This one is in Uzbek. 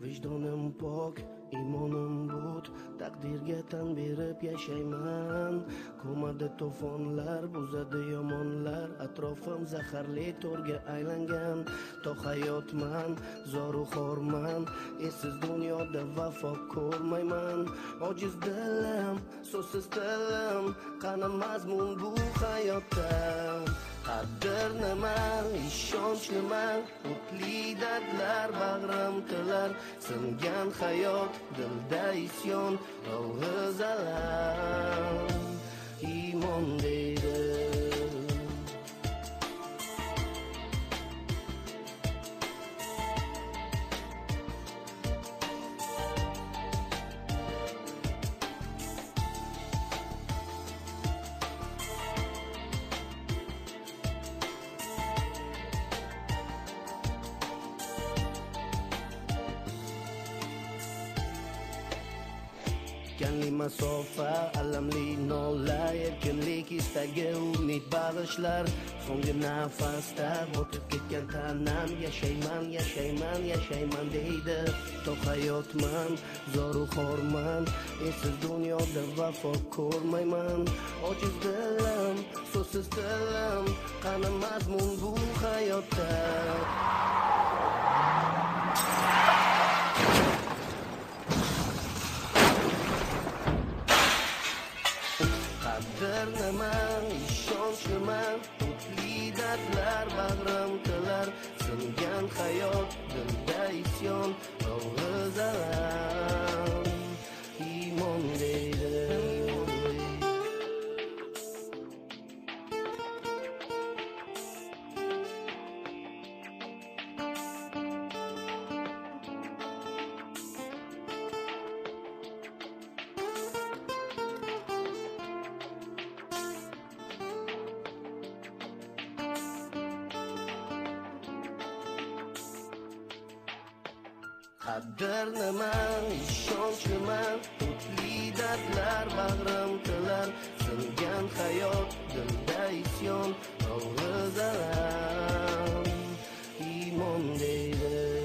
Vijdonim pok, imonim but, taqdirga tan berib yashayman. Ko'madi to'fonlar, buzadi yomonlar, atrofim zaharli to'rga aylangan. To hayotman, zoru xorman, esiz dunyoda vafo ko'rmayman. Ojiz dilim, so'zsiz tilim, qani mazmun bu hayotda. Qadr nima, ishonch nima, o'tli dardlar bag'rim tilar. Singan hayot, dilda isyon, og'iz alam, iymon deydi. Kanli masofa, alamli nola, erkinlik istagi, umid bag'ishlar. So'nggi nafasda botib ketgan tanam, yashayman, yashayman, yashayman deydi. To hayotman, zoru xorman, esiz dunyoda vafo ko'rmayman. Ojiz dilim, so'zsiz tilim, qani mazmun bu hayotda. Qadr nima, ishonch nima, o'tli dardlar bag'rim tilar. Singan hayot, dilda isyon, og'iz alam, iymon deydi. Qadr nima, ishonch nima, o'tli dardlar bag'rim tilar. Singan hayot, dilda isyon, og'iz alam, iymon deydi.